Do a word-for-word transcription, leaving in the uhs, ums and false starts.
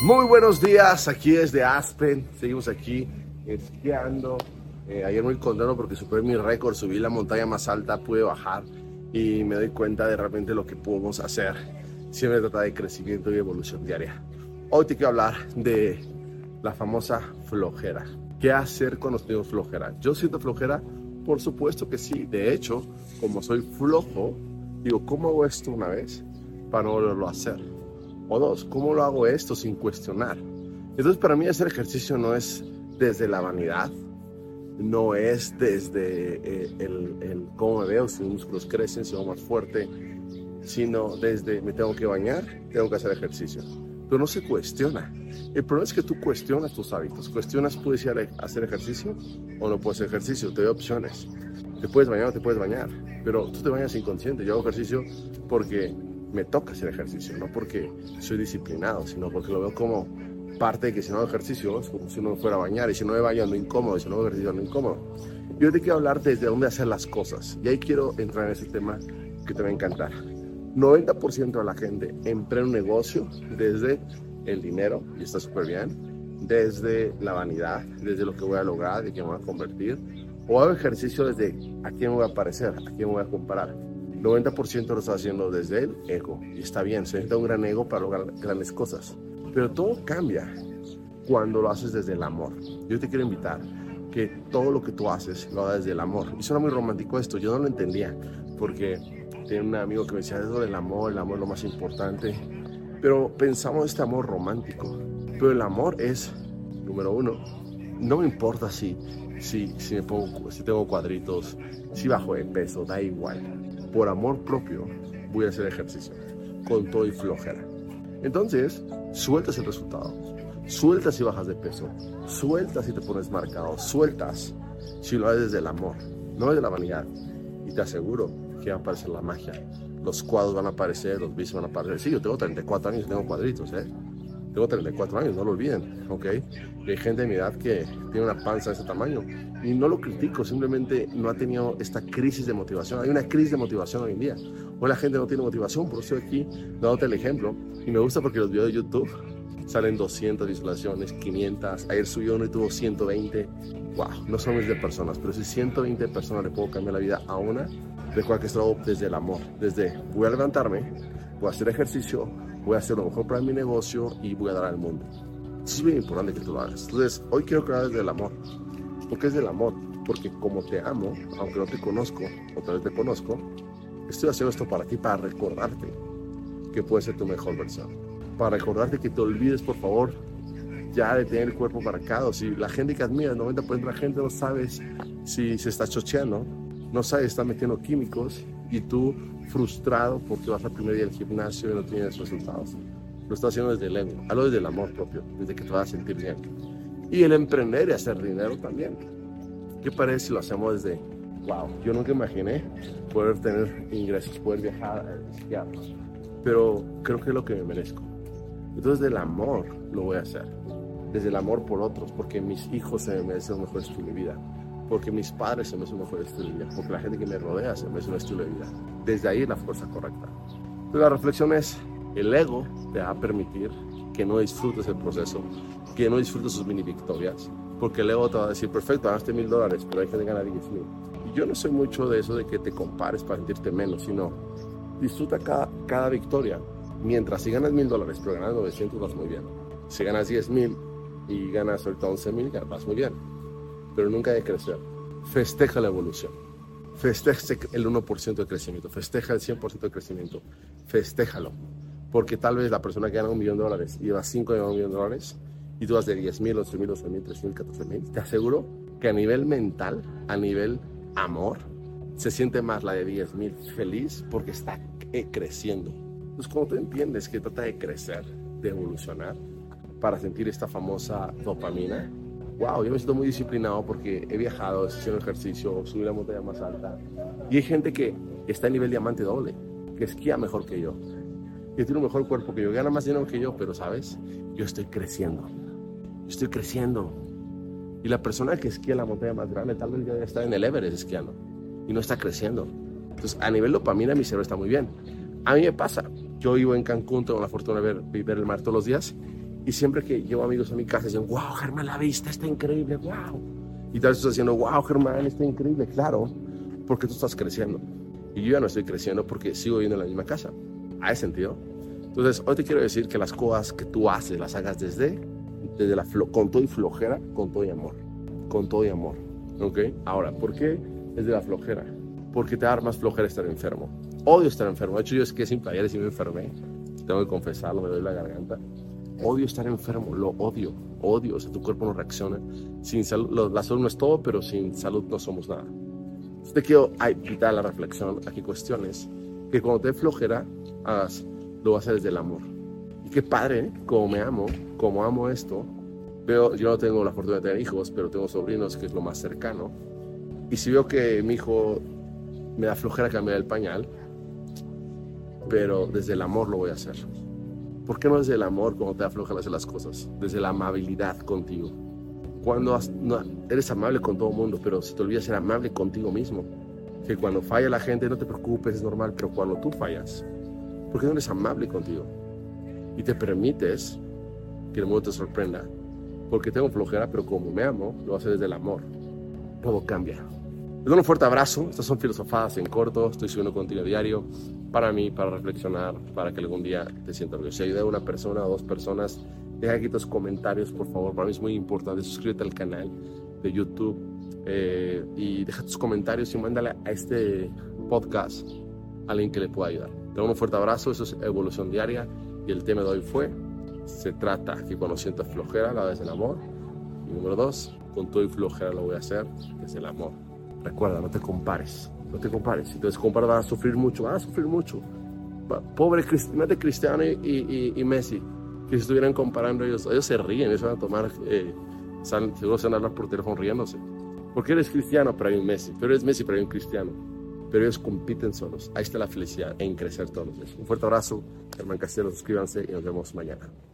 Muy buenos días, aquí desde Aspen, seguimos aquí esquiando. Eh, ayer muy contento porque superé mi récord, subí la montaña más alta, pude bajar y me doy cuenta de realmente lo que podemos hacer. Siempre trata de crecimiento y evolución diaria. Hoy te quiero hablar de la famosa flojera. ¿Qué hacer cuando tengo flojera? ¿Yo siento flojera? Por supuesto que sí. De hecho, como soy flojo, digo, ¿cómo hago esto una vez para no volverlo a hacer? O dos, ¿cómo lo hago esto sin cuestionar? Entonces, para mí hacer ejercicio no es desde la vanidad, no es desde eh, el, el cómo me veo, si mis músculos crecen, si soy más fuerte, sino desde me tengo que bañar, tengo que hacer ejercicio. Pero no se cuestiona. El problema es que tú cuestionas tus hábitos. Cuestionas, ¿puedes ir a hacer ejercicio o no puedes hacer ejercicio? Te doy opciones. Te puedes bañar o te puedes bañar, pero tú te bañas inconsciente. Yo hago ejercicio porque me toca hacer ejercicio, no porque soy disciplinado, sino porque lo veo como parte de que si no hago ejercicio es como si uno fuera a bañar, y si no me baño ando incómodo, y si no hago ejercicio ando incómodo. Yo te quiero hablar desde dónde hacer las cosas, y ahí quiero entrar en ese tema que te va a encantar. noventa por ciento de la gente emprende un negocio desde el dinero, y está súper bien, desde la vanidad, desde lo que voy a lograr, de qué me voy a convertir, o hago ejercicio desde a quién me voy a parecer, a quién me voy a comparar. noventa por ciento lo está haciendo desde el ego, y está bien, se necesita un gran ego para lograr grandes cosas, pero todo cambia cuando lo haces desde el amor. Yo te quiero invitar que todo lo que tú haces lo hagas desde el amor, y suena muy romántico esto, yo no lo entendía, porque tenía un amigo que me decía, eso del amor, el amor es lo más importante, pero pensamos este amor romántico, pero el amor es, número uno, no me importa si, si, si, me pongo, si tengo cuadritos, si bajo de peso, da igual. Por amor propio voy a hacer ejercicio, con todo y flojera. Entonces, sueltas el resultado, sueltas si bajas de peso, sueltas si te pones marcado, sueltas si lo haces desde el amor, no desde la vanidad. Y te aseguro que va a aparecer la magia. Los cuadros van a aparecer, los bíceps van a aparecer. Sí, yo tengo treinta y cuatro años y tengo cuadritos, ¿eh? Tengo treinta y cuatro años, no lo olviden, ¿ok? Y hay gente de mi edad que tiene una panza de ese tamaño. Y no lo critico, simplemente no ha tenido esta crisis de motivación. Hay una crisis de motivación hoy en día. Hoy la gente no tiene motivación, por eso estoy aquí dándote el ejemplo. Y me gusta porque los videos de YouTube salen doscientas visualizaciones, quinientas. Ayer subí uno y tuvo ciento veinte. Wow, no son miles de personas, pero si ciento veinte personas le puedo cambiar la vida a una, recuerda que esto hago desde el amor. Desde voy a levantarme, voy a hacer ejercicio, voy a hacer lo mejor para mi negocio y voy a dar al mundo. Eso es bien importante que tú lo hagas. Entonces, hoy quiero que lo hagas desde el amor. ¿Por qué es del amor? Porque como te amo, aunque no te conozco, o tal vez te conozco, estoy haciendo esto para ti, para recordarte que puedes ser tu mejor versión. Para recordarte que te olvides, por favor, ya de tener el cuerpo marcado. Si la gente que admira, el noventa por ciento de la gente no sabes si se está chocheando, no sabes si está metiendo químicos, y tú frustrado porque vas al primer día del gimnasio y no tienes resultados. Lo estás haciendo desde el ego, hazlo desde el amor propio, desde que te vas a sentir bien. Y el emprender y hacer dinero también. ¿Qué parece si lo hacemos desde, wow, yo nunca imaginé poder tener ingresos, poder viajar, esquiar, pero creo que es lo que me merezco? Entonces, del amor lo voy a hacer. Desde el amor por otros, porque mis hijos se merecen un mejor estilo de vida, porque mis padres se merecen un mejor estilo de vida, porque la gente que me rodea se merece un estilo de vida. Desde ahí es la fuerza correcta. Entonces, la reflexión es, el ego te va a permitir que no disfrutes el proceso, que no disfrutes sus mini victorias, porque el ego te va a decir, perfecto, ganaste mil dólares, pero hay gente que gana diez mil. Y yo no soy mucho de eso de que te compares para sentirte menos, sino disfruta cada, cada victoria. Mientras si ganas mil dólares, pero ganas novecientos, vas muy bien. Si ganas diez mil y ganas ahorita once mil, vas muy bien. Pero nunca hay que crecer. Festeja la evolución. Festeja el uno por ciento de crecimiento. Festeja el cien por ciento de crecimiento. Festéjalo. Porque tal vez la persona que gana un millón de dólares y lleva cinco de un millón de dólares y tú vas de diez mil, once mil, doce mil, trece mil, catorce mil, te aseguro que a nivel mental, a nivel amor, se siente más la de diez mil feliz porque está creciendo. Entonces, cuando tú entiendes que trata de crecer, de evolucionar, para sentir esta famosa dopamina, wow, yo me siento muy disciplinado porque he viajado, he hecho ejercicio, subí la montaña más alta, y hay gente que está a nivel diamante doble, que esquía mejor que yo, que tiene un mejor cuerpo que yo, gana más dinero que yo, pero ¿sabes? Yo estoy creciendo, yo estoy creciendo, y la persona que esquía la montaña más grande tal vez ya está en el Everest esquiando, y no está creciendo. Entonces, a nivel dopamina, mi cerebro está muy bien. A mí me pasa, yo vivo en Cancún, tengo la fortuna de ver, ver el mar todos los días, Y siempre que llevo amigos a mi casa dicen, wow, Germán, la vista está increíble, wow. Y tal vez estás diciendo, wow, Germán, está increíble, claro, porque tú estás creciendo. Y yo ya no estoy creciendo porque sigo viviendo en la misma casa. ¿Hay sentido? Entonces, hoy te quiero decir que las cosas que tú haces, las hagas desde, desde la flo con todo y flojera, con todo y amor. Con todo y amor. ¿Ok? Ahora, ¿por qué desde la flojera? Porque te da más flojera estar enfermo. Odio estar enfermo. De hecho, yo es que sin playeres y me enfermé. Tengo que confesarlo, me doy la garganta. Odio estar enfermo, lo odio, odio. O sea, tu cuerpo no reacciona. Sin salud, la salud no es todo, pero sin salud no somos nada. Entonces te quiero invitar a la reflexión, a que cuestiones, que cuando te dé flojera, hagas, lo vas a hacer desde el amor. Y qué padre, ¿eh? Como me amo, como amo esto. Veo, yo no tengo la fortuna de tener hijos, pero tengo sobrinos, que es lo más cercano. Y si veo que mi hijo me da flojera cambiar el pañal, pero desde el amor lo voy a hacer. ¿Por qué no desde el amor cuando te da flojera hacer las cosas? Desde la amabilidad contigo. Cuando has, no, eres amable con todo el mundo, pero si te olvidas ser amable contigo mismo. Que cuando falla la gente, no te preocupes, es normal, pero cuando tú fallas, ¿por qué no eres amable contigo? Y te permites que el mundo te sorprenda. Porque tengo flojera, pero como me amo, lo voy a hacer desde el amor. Todo cambia. Les doy un fuerte abrazo. Estas son filosofadas en corto. Estoy subiendo contenido diario para mí, para reflexionar, para que algún día te sientas orgulloso. Si ayudé a una persona o dos personas, deja aquí tus comentarios, por favor. Para mí es muy importante. Suscríbete al canal de YouTube eh, y deja tus comentarios y mándale a este podcast a alguien que le pueda ayudar. Te doy un fuerte abrazo. Eso es Evolución Diaria y el tema de hoy fue: se trata que cuando sientas flojera, la desde el amor. Y número dos, con todo y flojera lo voy a hacer desde el amor. Recuerda, no te compares, no te compares. Si te comparas vas a sufrir mucho, vas a sufrir mucho. Pobre Cristiano, Cristiano y, y, y Messi, que si estuvieran comparando ellos, ellos se ríen, ellos van a tomar, eh, salen, seguro se van a hablar por teléfono riéndose. Porque eres cristiano, pero hay un Messi, pero eres Messi, pero hay un cristiano. Pero ellos compiten solos. Ahí está la felicidad en crecer todos los días. Un fuerte abrazo, Germán Castelo, suscríbanse y nos vemos mañana.